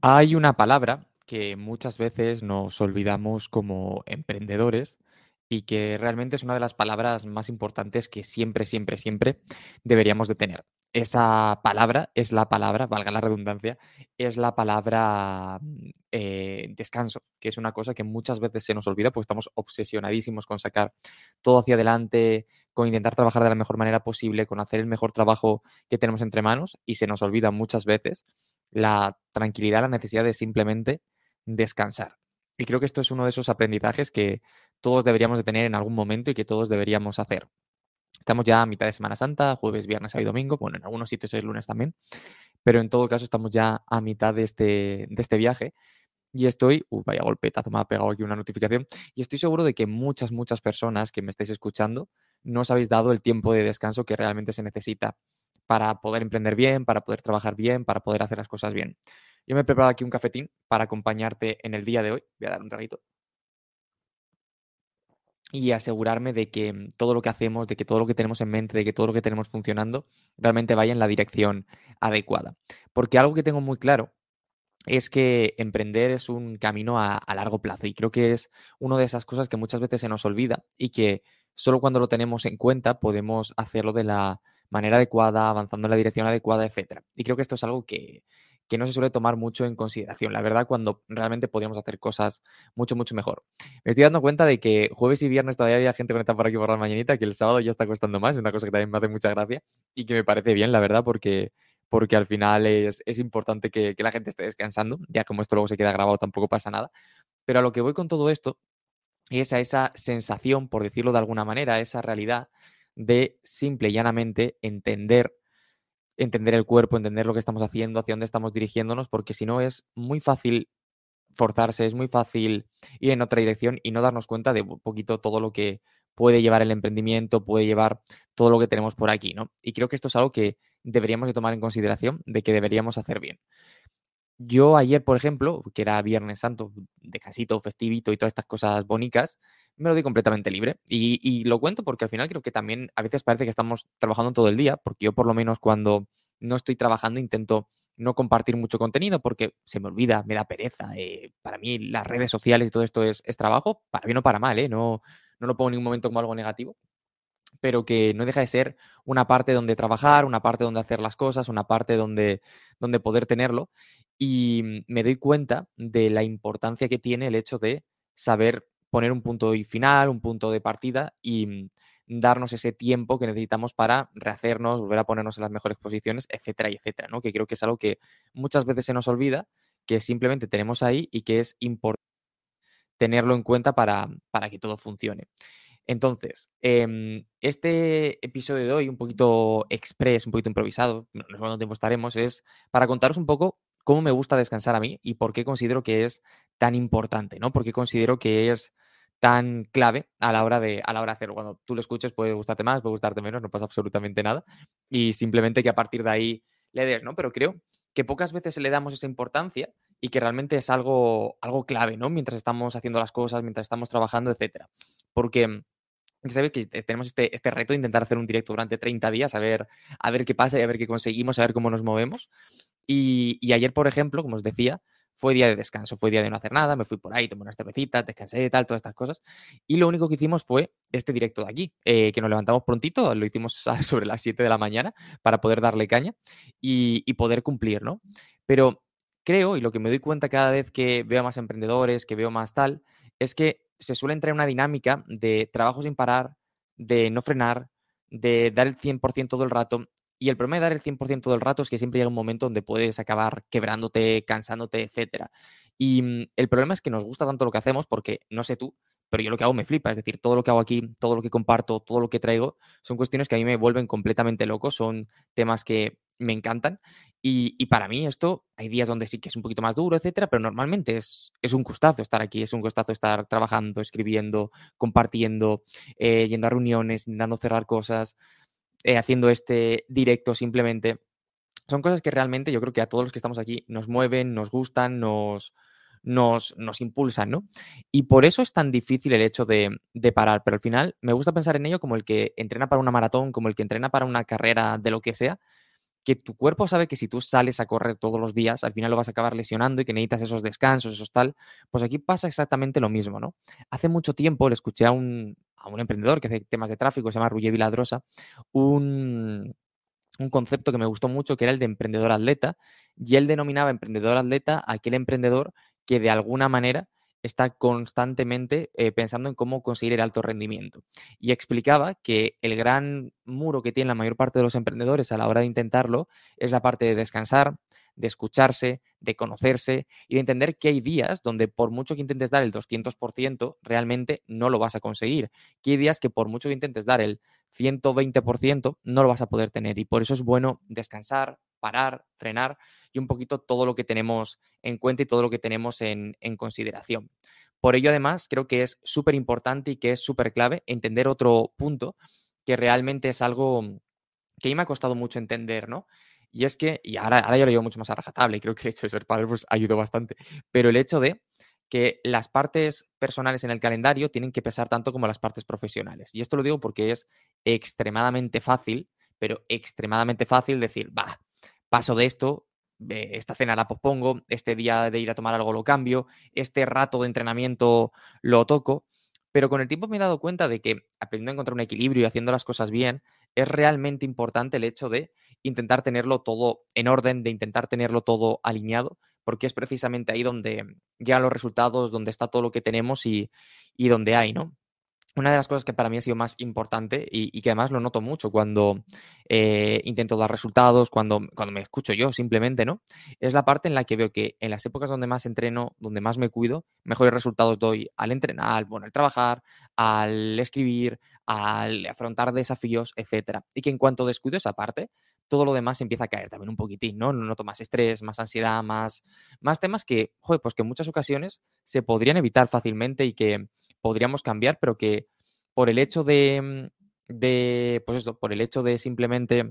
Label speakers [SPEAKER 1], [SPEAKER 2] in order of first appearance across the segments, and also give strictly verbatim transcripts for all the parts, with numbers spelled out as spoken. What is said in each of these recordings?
[SPEAKER 1] Hay una palabra que muchas veces nos olvidamos como emprendedores y que realmente es una de las palabras más importantes que siempre, siempre, siempre deberíamos de tener. Esa palabra es la palabra, valga la redundancia, es la palabra mm, eh, descanso, que es una cosa que muchas veces se nos olvida porque estamos obsesionadísimos con sacar todo hacia adelante, con intentar trabajar de la mejor manera posible, con hacer el mejor trabajo que tenemos entre manos y se nos olvida muchas veces la tranquilidad, la necesidad de simplemente descansar. Y creo que esto es uno de esos aprendizajes que todos deberíamos de tener en algún momento y que todos deberíamos hacer. Estamos ya a mitad de Semana Santa, jueves, viernes, sábado y domingo. Bueno, en algunos sitios es lunes también, pero en todo caso estamos ya a mitad de este, de este viaje y estoy, uh, vaya golpetazo, me ha pegado aquí una notificación, y estoy seguro de que muchas, muchas personas que me estáis escuchando no os habéis dado el tiempo de descanso que realmente se necesita para poder emprender bien, para poder trabajar bien, para poder hacer las cosas bien. Yo me he preparado aquí un cafetín para acompañarte en el día de hoy. Voy a dar un traguito y asegurarme de que mm, todo lo que hacemos, de que todo lo que tenemos en mente, de que todo lo que tenemos funcionando, realmente vaya en la dirección adecuada. Porque algo que tengo muy claro es que emprender es un camino a, a largo plazo y creo que es una de esas cosas que muchas veces se nos olvida y que solo cuando lo tenemos en cuenta podemos hacerlo de la manera adecuada, avanzando en la dirección adecuada, etcétera. Y creo que esto es algo que, que no se suele tomar mucho en consideración, la verdad, cuando realmente podríamos hacer cosas mucho, mucho mejor. Me estoy dando cuenta de que jueves y viernes todavía había gente conectada por aquí por la mañanita, que el sábado ya está costando más, es una cosa que también me hace mucha gracia y que me parece bien, la verdad, porque porque al final es, es importante que, que la gente esté descansando, ya como esto luego se queda grabado tampoco pasa nada. Pero a lo que voy con todo esto es a esa sensación, por decirlo de alguna manera, esa realidad de simple y llanamente entender, entender el cuerpo, entender lo que estamos haciendo, hacia dónde estamos dirigiéndonos, porque si no es muy fácil forzarse, es muy fácil ir en otra dirección y no darnos cuenta de un poquito todo lo que puede llevar el emprendimiento, puede llevar todo lo que tenemos por aquí, ¿no? Y creo que esto es algo que deberíamos de tomar en consideración, de que deberíamos hacer bien. Yo ayer, por ejemplo, que era Viernes Santo, descansito, festivito y todas estas cosas bonitas, me lo di completamente libre. Y, y lo cuento porque al final creo que también a veces parece que estamos trabajando todo el día, porque yo por lo menos cuando no estoy trabajando intento no compartir mucho contenido porque se me olvida, me da pereza. Eh, para mí las redes sociales y todo esto es, es trabajo, para bien o para mal, ¿eh? No, no lo pongo en ningún momento como algo negativo, pero que no deja de ser una parte donde trabajar, una parte donde hacer las cosas, una parte donde, donde poder tenerlo. Y me doy cuenta de la importancia que tiene el hecho de saber poner un punto y final, un punto de partida y mm, darnos ese tiempo que necesitamos para rehacernos, volver a ponernos en las mejores posiciones, etcétera, y etcétera, ¿no? Que creo que es algo que muchas veces se nos olvida, que simplemente tenemos ahí y que es importante tenerlo en cuenta para, para que todo funcione. Entonces, em, este episodio de hoy, un poquito express, un poquito improvisado, no no sé cuánto tiempo estaremos, es para contaros un poco cómo me gusta descansar a mí y por qué considero que es tan importante, ¿no? Por qué considero que es tan clave a la hora de, a la hora de hacerlo. Cuando tú lo escuches puede gustarte más, puede gustarte menos, no pasa absolutamente nada. Y simplemente que a partir de ahí le des, ¿no? Pero creo que pocas veces le damos esa importancia y que realmente es algo, algo clave, ¿no? Mientras estamos haciendo las cosas, mientras estamos trabajando, etcétera. Porque que sabe que te- tenemos este, este reto de intentar hacer un directo durante treinta días, a ver, a ver qué pasa y a ver qué conseguimos, a ver cómo nos movemos. Y, y ayer, por ejemplo, como os decía, fue día de descanso, fue día de no hacer nada, me fui por ahí, tomé unas cervecitas, descansé y tal, todas estas cosas. Y lo único que hicimos fue este directo de aquí, eh, que nos levantamos prontito, lo hicimos a- sobre las siete de la mañana para poder darle caña y, y poder cumplir, ¿no? Pero creo, y lo que me doy cuenta cada vez que veo a más emprendedores, que veo más tal, es que se suele entrar en una dinámica de trabajo sin parar, de no frenar, de dar el cien por ciento todo el rato. Y el problema de dar el cien por ciento del rato es que siempre llega un momento donde puedes acabar quebrándote, cansándote, etcétera. Y mm, el problema es que nos gusta tanto lo que hacemos porque, no sé tú, pero yo lo que hago me flipa. Es decir, todo lo que hago aquí, todo lo que comparto, todo lo que traigo, son cuestiones que a mí me vuelven completamente loco, son temas que me encantan. Y, y para mí esto, hay días donde sí que es un poquito más duro, etcétera, pero normalmente es, es un gustazo estar aquí, es un gustazo estar trabajando, escribiendo, compartiendo, eh, yendo a reuniones, intentando cerrar cosas, eh, haciendo este directo simplemente. Son cosas que realmente yo creo que a todos los que estamos aquí nos mueven, nos gustan, nos, nos, nos impulsan, ¿no? Y por eso es tan difícil el hecho de, de parar, pero al final me gusta pensar en ello como el que entrena para una maratón, como el que entrena para una carrera de lo que sea, que tu cuerpo sabe que si tú sales a correr todos los días, al final lo vas a acabar lesionando y que necesitas esos descansos, esos tal. Pues aquí pasa exactamente lo mismo, ¿no? Hace mucho tiempo le escuché a un, a un emprendedor que hace temas de tráfico, se llama Ruyer Viladrosa, un, un concepto que me gustó mucho, que era el de emprendedor atleta, y él denominaba emprendedor atleta a aquel emprendedor que de alguna manera está constantemente eh, pensando en cómo conseguir el alto rendimiento. Y explicaba que el gran muro que tiene la mayor parte de los emprendedores a la hora de intentarlo es la parte de descansar, de escucharse, de conocerse y de entender que hay días donde por mucho que intentes dar el doscientos por ciento, realmente no lo vas a conseguir. Que hay días que por mucho que intentes dar el ciento veinte por ciento no lo vas a poder tener. Y por eso es bueno descansar, parar, frenar y un poquito todo lo que tenemos en cuenta y todo lo que tenemos en, en consideración. Por ello, además, creo que es súper importante y que es súper clave entender otro punto que realmente es algo que a mí me ha costado mucho entender, ¿no? Y es que, y ahora, ahora ya lo llevo mucho más a rajatabla y creo que el hecho de ser padre pues ayudó bastante, pero el hecho de que las partes personales en el calendario tienen que pesar tanto como las partes profesionales. Y esto lo digo porque es extremadamente fácil, pero extremadamente fácil decir, va, paso de esto, eh, esta cena la pospongo, este día de ir a tomar algo lo cambio, este rato de entrenamiento lo toco, pero con el tiempo me he dado cuenta de que aprendiendo a encontrar un equilibrio y haciendo las cosas bien, es realmente importante el hecho de intentar tenerlo todo en orden, de intentar tenerlo todo alineado, porque es precisamente ahí donde llegan los resultados, donde está todo lo que tenemos y, y donde hay, ¿no? Una de las cosas que para mí ha sido más importante y, y que además lo noto mucho cuando eh, intento dar resultados, cuando, cuando me escucho yo simplemente, ¿no? Es la parte en la que veo que en las épocas donde más entreno, donde más me cuido, mejores resultados doy al entrenar, bueno, al trabajar, al escribir, al afrontar desafíos, etcétera. Y que en cuanto descuido esa parte, todo lo demás empieza a caer también un poquitín, ¿no? Noto más estrés, más ansiedad, más, más temas que, joder, pues que en muchas ocasiones se podrían evitar fácilmente y que podríamos cambiar, pero que por el hecho de, de pues esto, por el hecho de simplemente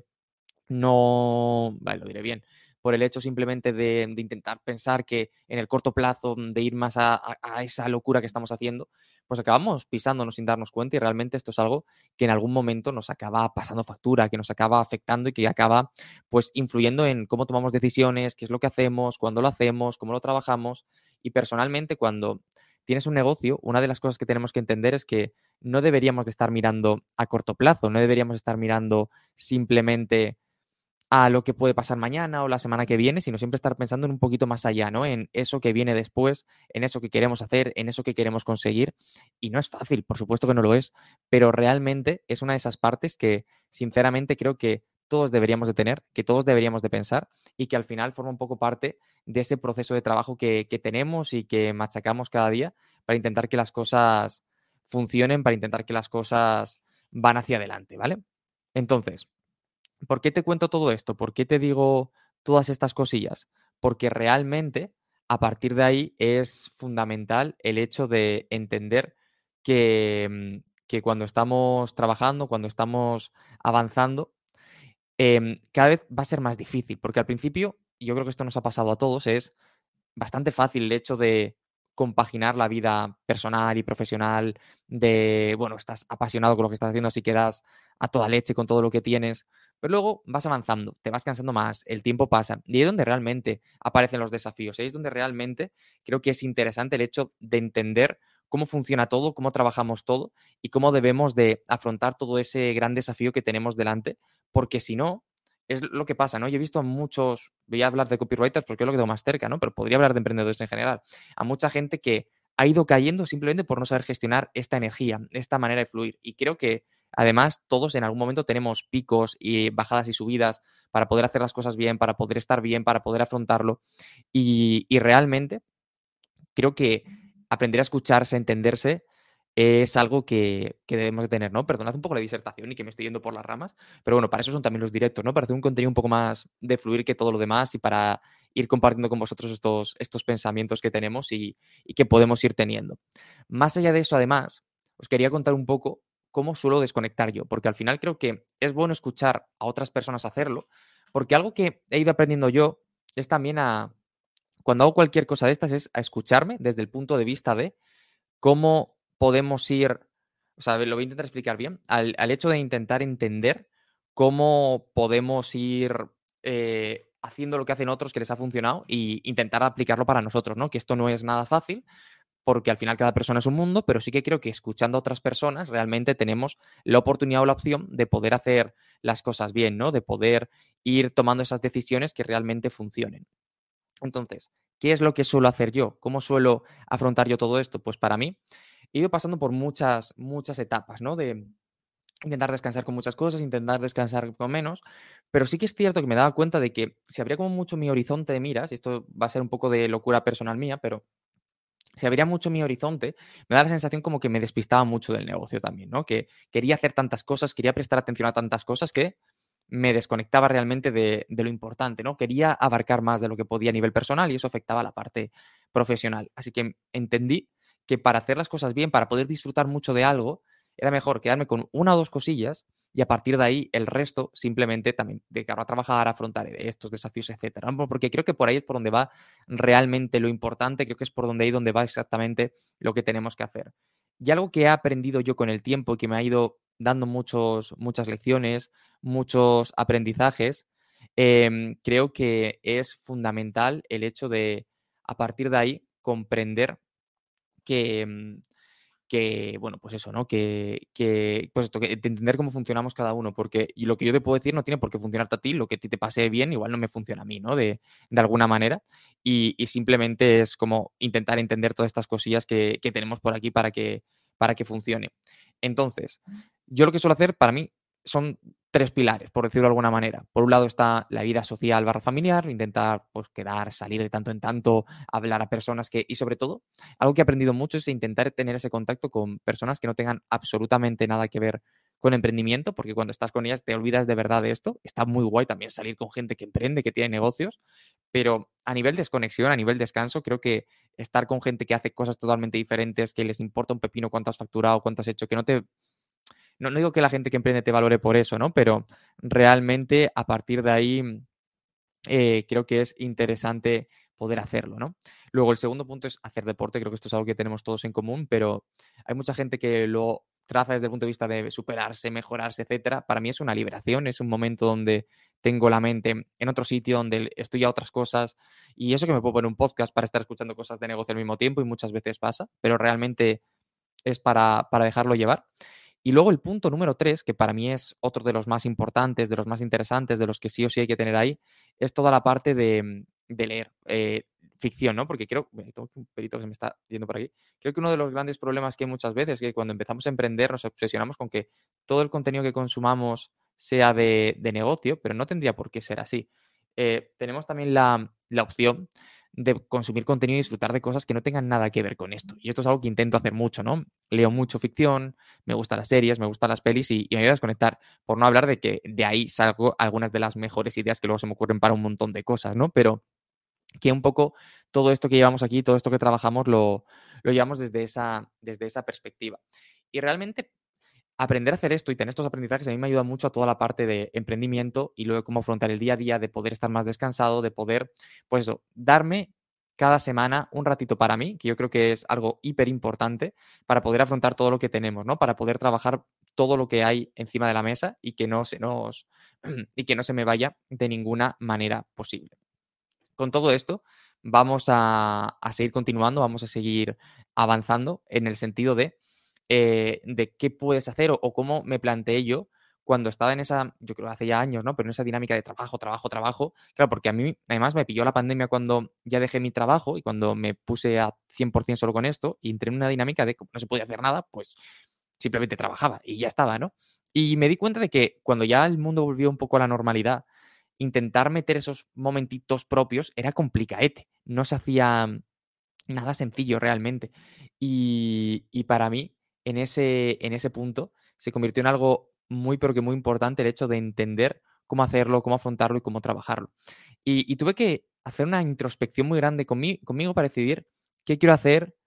[SPEAKER 1] no, vale, lo diré bien, por el hecho simplemente de, de intentar pensar que en el corto plazo, de ir más a, a, a esa locura que estamos haciendo, pues acabamos pisándonos sin darnos cuenta y realmente esto es algo que en algún momento nos acaba pasando factura, que nos acaba afectando y que acaba pues influyendo en cómo tomamos decisiones, qué es lo que hacemos, cuándo lo hacemos, cómo lo trabajamos. Y personalmente, cuando tienes un negocio, una de las cosas que tenemos que entender es que no deberíamos de estar mirando a corto plazo, no deberíamos estar mirando simplemente a lo que puede pasar mañana o la semana que viene, sino siempre estar pensando en un poquito más allá, ¿no? En eso que viene después, en eso que queremos hacer, en eso que queremos conseguir. Y no es fácil, por supuesto que no lo es, pero realmente es una de esas partes que sinceramente creo que todos deberíamos de tener, que todos deberíamos de pensar y que al final forma un poco parte de ese proceso de trabajo que, que tenemos y que machacamos cada día para intentar que las cosas funcionen, para intentar que las cosas van hacia adelante, ¿vale? Entonces, ¿por qué te cuento todo esto? ¿Por qué te digo todas estas cosillas? Porque realmente a partir de ahí es fundamental el hecho de entender que, mm, que cuando estamos trabajando, cuando estamos avanzando, em, cada vez va a ser más difícil, porque al principio, y yo creo que esto nos ha pasado a todos, es bastante fácil el hecho de compaginar la vida personal y profesional, de, bueno, estás apasionado con lo que estás haciendo, así que das a toda leche con todo lo que tienes, pero luego vas avanzando, te vas cansando más, el tiempo pasa, y ahí es donde realmente aparecen los desafíos, ahí es donde realmente creo que es interesante el hecho de entender cómo funciona todo, cómo trabajamos todo y cómo debemos de afrontar todo ese gran desafío que tenemos delante, porque si no, es lo que pasa, ¿no? Yo he visto a muchos, voy a hablar de copywriters porque es lo que tengo más cerca, ¿no? Pero podría hablar de emprendedores en general. A mucha gente que ha ido cayendo simplemente por no saber gestionar esta energía, esta manera de fluir. Y creo que además todos en algún momento tenemos picos y bajadas y subidas para poder hacer las cosas bien, para poder estar bien, para poder afrontarlo. Y, y realmente creo que aprender a escucharse, a entenderse, es algo que, que debemos de tener, ¿no? Perdonad un poco la disertación y que me estoy yendo por las ramas, pero bueno, para eso son también los directos, ¿no? Para hacer un contenido un poco más de fluir que todo lo demás y para ir compartiendo con vosotros estos, estos pensamientos que tenemos y, y que podemos ir teniendo. Más allá de eso, además, os quería contar un poco cómo suelo desconectar yo, porque al final creo que es bueno escuchar a otras personas hacerlo, porque algo que he ido aprendiendo yo es también a, cuando hago cualquier cosa de estas, es a escucharme desde el punto de vista de cómo podemos ir, o sea, lo voy a intentar explicar bien, al, al hecho de intentar entender cómo podemos ir eh, haciendo lo que hacen otros que les ha funcionado e intentar aplicarlo para nosotros, ¿no? Que esto no es nada fácil, porque al final cada persona es un mundo, pero sí que creo que escuchando a otras personas realmente tenemos la oportunidad o la opción de poder hacer las cosas bien, ¿no? De poder ir tomando esas decisiones que realmente funcionen. Entonces, ¿qué es lo que suelo hacer yo? ¿Cómo suelo afrontar yo todo esto? Pues para mí, he ido pasando por muchas, muchas etapas, ¿no? De intentar descansar con muchas cosas, intentar descansar con menos, pero sí que es cierto que me daba cuenta de que se abría como mucho mi horizonte de miras, y esto va a ser un poco de locura personal mía, pero se abría mucho mi horizonte, me da la sensación como que me despistaba mucho del negocio también, ¿no? Que quería hacer tantas cosas, quería prestar atención a tantas cosas que me desconectaba realmente de, de lo importante, ¿no? Quería abarcar más de lo que podía a nivel personal y eso afectaba a la parte profesional. Así que entendí que para hacer las cosas bien, para poder disfrutar mucho de algo, era mejor quedarme con una o dos cosillas y a partir de ahí el resto simplemente también dedicarlo a trabajar, a afrontar estos desafíos, etcétera, ¿no? Porque creo que por ahí es por donde va realmente lo importante, creo que es por donde ahí donde va exactamente lo que tenemos que hacer. Y algo que he aprendido yo con el tiempo y que me ha ido dando muchos, muchas lecciones, muchos aprendizajes, em, creo que es fundamental el hecho de, a partir de ahí, comprender que, mm, que, bueno, pues eso, ¿no? Que, que pues esto, que de entender cómo funcionamos cada uno, porque y lo que yo te puedo decir no tiene por qué funcionarte a ti, lo que a ti te pase bien, igual no me funciona a mí, ¿no? De, de alguna manera. Y, y simplemente es como intentar entender todas estas cosillas que, que tenemos por aquí para que, para que funcione. Entonces, yo lo que suelo hacer para mí son tres pilares, por decirlo de alguna manera. Por un lado está la vida social barra familiar, intentar pues quedar, salir de tanto en tanto, hablar a personas que, y sobre todo, algo que he aprendido mucho es intentar tener ese contacto con personas que no tengan absolutamente nada que ver con emprendimiento, porque cuando estás con ellas te olvidas de verdad de esto. Está muy guay también salir con gente que emprende, que tiene negocios, pero a nivel desconexión, a nivel descanso, creo que estar con gente que hace cosas totalmente diferentes, que les importa un pepino cuánto has facturado, cuánto has hecho, que no te... No, no digo que la gente que emprende te valore por eso, ¿no? Pero realmente a partir de ahí eh, creo que es interesante poder hacerlo, ¿no? Luego, el segundo punto es hacer deporte. Creo que esto es algo que tenemos todos en común, pero hay mucha gente que lo traza desde el punto de vista de superarse, mejorarse, etcétera. Para mí es una liberación, es un momento donde tengo la mente en otro sitio, donde estoy a otras cosas. Y eso que me puedo poner un podcast para estar escuchando cosas de negocio al mismo tiempo y muchas veces pasa, pero realmente es para, para dejarlo llevar. Y luego el punto número tres, que para mí es otro de los más importantes, de los más interesantes, de los que sí o sí hay que tener ahí, es toda la parte de, de leer eh, ficción, ¿no? Porque creo, bueno, tengo aquí un perito que se me está yendo por aquí, creo que uno de los grandes problemas que hay muchas veces es que cuando empezamos a emprender nos obsesionamos con que todo el contenido que consumamos sea de, de negocio, pero no tendría por qué ser así. Eh, tenemos también la, la opción de consumir contenido y disfrutar de cosas que no tengan nada que ver con esto. Y esto es algo que intento hacer mucho, ¿no? Leo mucho ficción, me gustan las series, me gustan las pelis y, y me ayuda a desconectar. Por no hablar de que de ahí salgo algunas de las mejores ideas que luego se me ocurren para un montón de cosas, ¿no? Pero que un poco todo esto que llevamos aquí, todo esto que trabajamos, lo, lo llevamos desde esa, desde esa perspectiva. Y realmente aprender a hacer esto y tener estos aprendizajes a mí me ayuda mucho a toda la parte de emprendimiento y luego cómo afrontar el día a día, de poder estar más descansado, de poder, pues eso, darme cada semana un ratito para mí, que yo creo que es algo hiper importante para poder afrontar todo lo que tenemos, ¿no? Para poder trabajar todo lo que hay encima de la mesa y que no se nos y que no se me vaya de ninguna manera posible. Con todo esto, vamos a, a seguir continuando, vamos a seguir avanzando en el sentido de, eh, de qué puedes hacer o, o cómo me planteé yo cuando estaba en esa, yo creo que hace ya años, ¿no? Pero en esa dinámica de trabajo, trabajo, trabajo. Claro, porque a mí además me pilló la pandemia cuando ya dejé mi trabajo y cuando me puse a cien por ciento solo con esto y entré en una dinámica de que no se podía hacer nada, pues simplemente trabajaba y ya estaba, ¿no? Y me di cuenta de que cuando ya el mundo volvió un poco a la normalidad, intentar meter esos momentitos propios era complicaete. No se hacía nada sencillo realmente. Y, y para mí, en ese, en ese punto, se convirtió en algo muy, pero que muy importante el hecho de entender cómo hacerlo, cómo afrontarlo y cómo trabajarlo. Y, y tuve que hacer una introspección muy grande conmi- conmigo para decidir qué quiero hacer,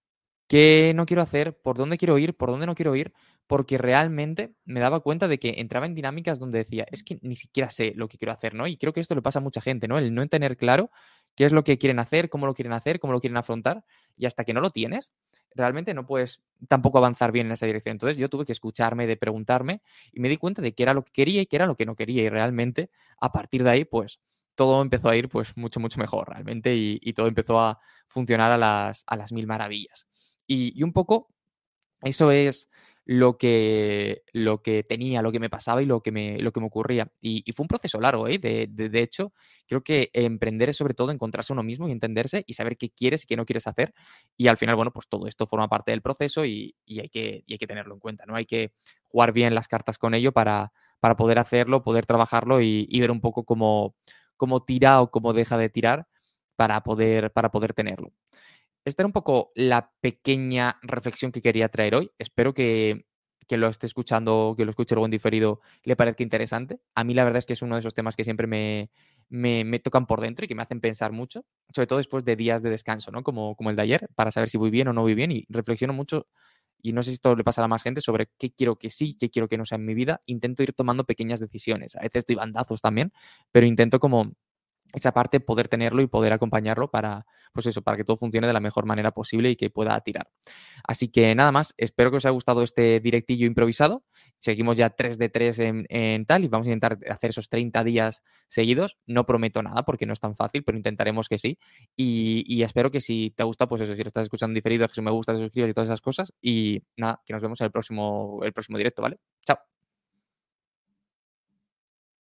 [SPEAKER 1] qué no quiero hacer, por dónde quiero ir, por dónde no quiero ir, porque realmente me daba cuenta de que entraba en dinámicas donde decía, es que ni siquiera sé lo que quiero hacer, ¿no? Y creo que esto le pasa a mucha gente, ¿no? El no tener claro qué es lo que quieren hacer, cómo lo quieren hacer, cómo lo quieren afrontar, y hasta que no lo tienes, realmente no puedes tampoco avanzar bien en esa dirección. Entonces yo tuve que escucharme, de preguntarme y me di cuenta de qué era lo que quería y qué era lo que no quería. Y realmente a partir de ahí, pues todo empezó a ir pues mucho, mucho mejor realmente y, y todo empezó a funcionar a las, a las mil maravillas. Y, y un poco eso es lo que, lo que tenía, lo que me pasaba y lo que me, lo que me ocurría. Y, y fue un proceso largo, ¿eh? De, de, de hecho, creo que emprender es sobre todo encontrarse a uno mismo y entenderse y saber qué quieres y qué no quieres hacer. Y al final, bueno, pues todo esto forma parte del proceso y, y hay, que, y hay que tenerlo en cuenta, ¿no? Hay que jugar bien las cartas con ello para, para poder hacerlo, poder trabajarlo y, y ver un poco cómo, cómo tira o cómo deja de tirar para poder, para poder tenerlo. Esta era un poco la pequeña reflexión que quería traer hoy. Espero que, que lo esté escuchando, que lo escuche luego en diferido, le parezca interesante. A mí la verdad es que es uno de esos temas que siempre me, me, me tocan por dentro y que me hacen pensar mucho, sobre todo después de días de descanso, ¿no? Como, como el de ayer, para saber si voy bien o no voy bien y reflexiono mucho. Y no sé si esto le pasará a más gente sobre qué quiero que sí, qué quiero que no sea en mi vida. Intento ir tomando pequeñas decisiones. A veces doy bandazos también, pero intento como esa parte poder tenerlo y poder acompañarlo para, pues eso, para que todo funcione de la mejor manera posible y que pueda tirar. Así que nada más, espero que os haya gustado este directillo improvisado. Seguimos ya tres de tres en, en tal y vamos a intentar hacer esos treinta días seguidos. No prometo nada porque no es tan fácil, pero intentaremos que sí. Y, y espero que si te gusta, pues eso, si lo estás escuchando en diferido, que si me gusta, te suscribas y todas esas cosas. Y nada, que nos vemos en el próximo, el próximo directo, ¿vale? Chao.